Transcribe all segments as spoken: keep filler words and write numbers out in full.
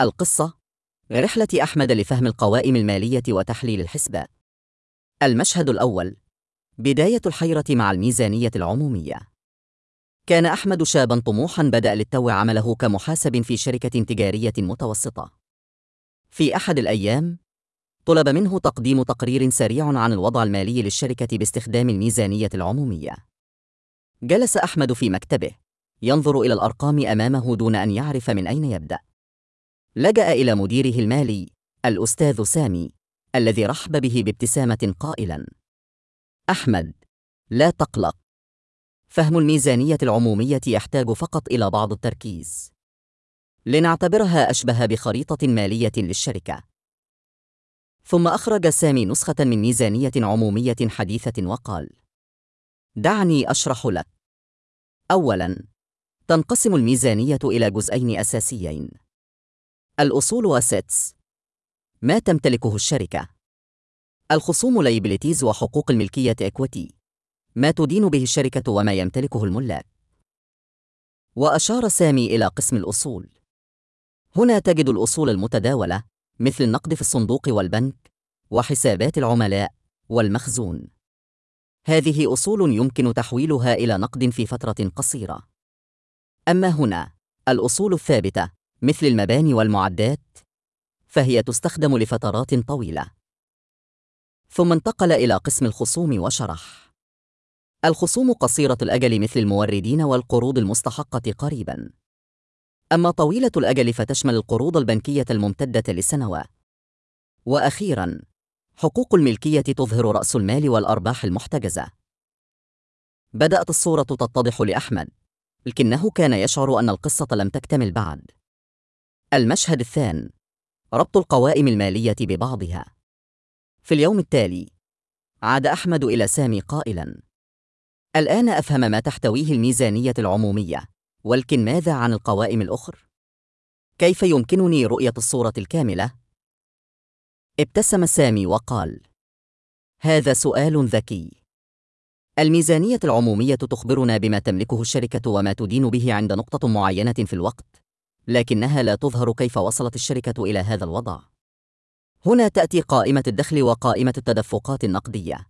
القصة: رحلة أحمد لفهم القوائم المالية وتحليل الحسبات. المشهد الأول: بداية الحيرة مع الميزانية العمومية. كان أحمد شاباً طموحاً بدأ للتو عمله كمحاسب في شركة تجارية متوسطة. في أحد الأيام طلب منه تقديم تقرير سريع عن الوضع المالي للشركة باستخدام الميزانية العمومية. جلس أحمد في مكتبه ينظر إلى الأرقام أمامه دون أن يعرف من أين يبدأ. لجأ إلى مديره المالي الأستاذ سامي، الذي رحب به بابتسامة قائلاً: أحمد، لا تقلق، فهم الميزانية العمومية يحتاج فقط إلى بعض التركيز. لنعتبرها أشبه بخريطة مالية للشركة. ثم أخرج سامي نسخة من ميزانية عمومية حديثة وقال: دعني أشرح لك. أولاً، تنقسم الميزانية إلى جزئين أساسيين: الأصول assets، ما تمتلكه الشركة. الخصوم liabilities وحقوق الملكية equity، ما تدين به الشركة وما يمتلكه الملاك. وأشار سامي إلى قسم الأصول. هنا تجد الأصول المتداولة مثل النقد في الصندوق والبنك وحسابات العملاء والمخزون. هذه أصول يمكن تحويلها إلى نقد في فترة قصيرة. أما هنا الأصول الثابتة مثل المباني والمعدات فهي تستخدم لفترات طويلة. ثم انتقل إلى قسم الخصوم وشرح: الخصوم قصيرة الأجل مثل الموردين والقروض المستحقة قريباً. أما طويلة الأجل فتشمل القروض البنكية الممتدة لسنوات. وأخيراً، حقوق الملكية تظهر رأس المال والأرباح المحتجزة. بدأت الصورة تتضح لأحمد، لكنه كان يشعر أن القصة لم تكتمل بعد. المشهد الثاني: ربط القوائم المالية ببعضها. في اليوم التالي عاد أحمد إلى سامي قائلاً: الآن أفهم ما تحتويه الميزانية العمومية، ولكن ماذا عن القوائم الأخرى؟ كيف يمكنني رؤية الصورة الكاملة؟ ابتسم سامي وقال: هذا سؤال ذكي. الميزانية العمومية تخبرنا بما تملكه الشركة وما تدين به عند نقطة معينة في الوقت، لكنها لا تظهر كيف وصلت الشركة إلى هذا الوضع. هنا تأتي قائمة الدخل وقائمة التدفقات النقدية.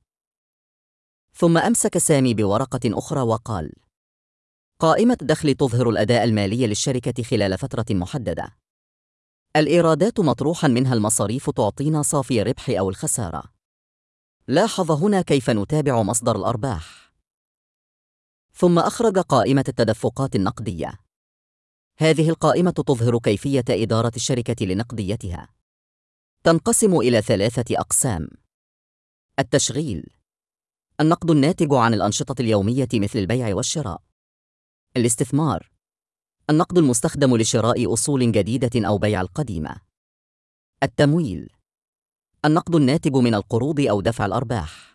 ثم أمسك سامي بورقة أخرى وقال: قائمة الدخل تظهر الأداء المالي للشركة خلال فترة محددة. الإيرادات مطروحاً منها المصاريف تعطينا صافي الربح أو الخسارة. لاحظ هنا كيف نتابع مصدر الأرباح. ثم أخرج قائمة التدفقات النقدية. هذه القائمة تظهر كيفية إدارة الشركة لنقديتها. تنقسم إلى ثلاثة أقسام: التشغيل، النقد الناتج عن الأنشطة اليومية مثل البيع والشراء. الاستثمار، النقد المستخدم لشراء أصول جديدة أو بيع القديمة. التمويل، النقد الناتج من القروض أو دفع الأرباح.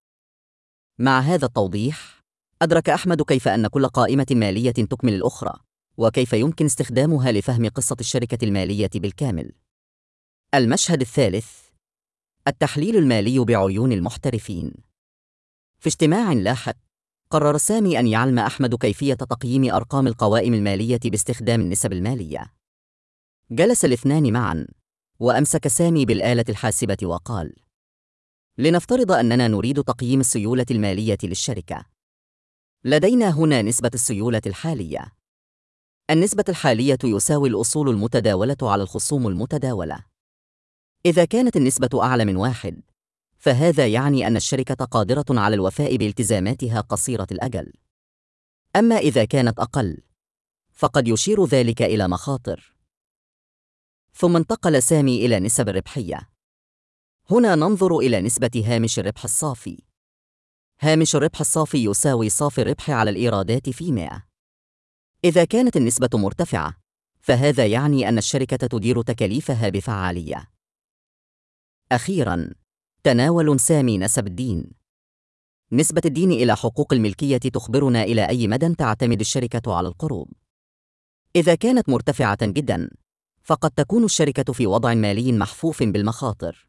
مع هذا التوضيح، أدرك أحمد كيف أن كل قائمة مالية تكمل الأخرى، وكيف يمكن استخدامها لفهم قصة الشركة المالية بالكامل. المشهد الثالث: التحليل المالي بعيون المحترفين. في اجتماع لاحق، قرر سامي أن يعلم أحمد كيفية تقييم أرقام القوائم المالية باستخدام النسب المالية. جلس الاثنان معاً، وأمسك سامي بالآلة الحاسبة وقال: لنفترض أننا نريد تقييم السيولة المالية للشركة. لدينا هنا نسبة السيولة الحالية. النسبة الحالية يساوي الأصول المتداولة على الخصوم المتداولة. إذا كانت النسبة أعلى من واحد، فهذا يعني أن الشركة قادرة على الوفاء بالتزاماتها قصيرة الأجل. أما إذا كانت أقل، فقد يشير ذلك إلى مخاطر. ثم انتقل سامي إلى نسب الربحية. هنا ننظر إلى نسبة هامش الربح الصافي. هامش الربح الصافي يساوي صافي الربح على الإيرادات في مئة. إذا كانت النسبة مرتفعة، فهذا يعني أن الشركة تدير تكاليفها بفعالية. أخيراً، تناول سامي نسب الدين. نسبة الدين إلى حقوق الملكية تخبرنا إلى أي مدى تعتمد الشركة على القروض. إذا كانت مرتفعة جداً، فقد تكون الشركة في وضع مالي محفوف بالمخاطر.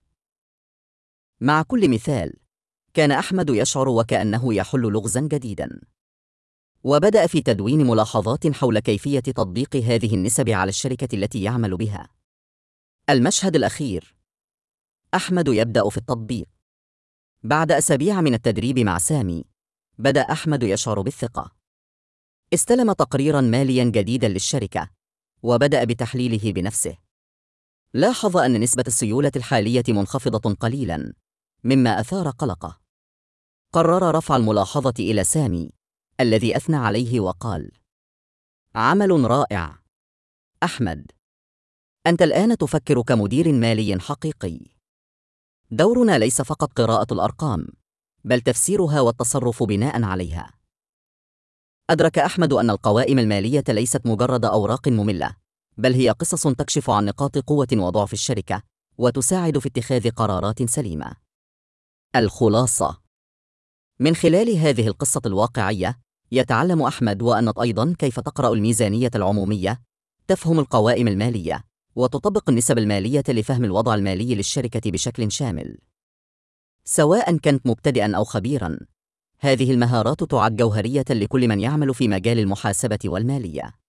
مع كل مثال، كان أحمد يشعر وكأنه يحل لغزاً جديداً، وبدأ في تدوين ملاحظات حول كيفية تطبيق هذه النسب على الشركة التي يعمل بها. المشهد الأخير. أحمد يبدأ في التطبيق. بعد أسابيع من التدريب مع سامي، بدأ أحمد يشعر بالثقة. استلم تقريراً مالياً جديداً للشركة، وبدأ بتحليله بنفسه. لاحظ أن نسبة السيولة الحالية منخفضة قليلاً، مما أثار قلقه. قرر رفع الملاحظة إلى سامي، الذي أثنى عليه وقال: عمل رائع أحمد، أنت الآن تفكر كمدير مالي حقيقي. دورنا ليس فقط قراءة الأرقام، بل تفسيرها والتصرف بناء عليها. أدرك أحمد أن القوائم المالية ليست مجرد أوراق مملة، بل هي قصص تكشف عن نقاط قوة وضعف الشركة، وتساعد في اتخاذ قرارات سليمة. الخلاصة: من خلال هذه القصة الواقعية، يتعلم أحمد وأنت أيضاً كيف تقرأ الميزانية العمومية، تفهم القوائم المالية، وتطبق النسب المالية لفهم الوضع المالي للشركة بشكل شامل. سواء كنت مبتدئاً أو خبيراً، هذه المهارات تعد جوهرية لكل من يعمل في مجال المحاسبة والمالية.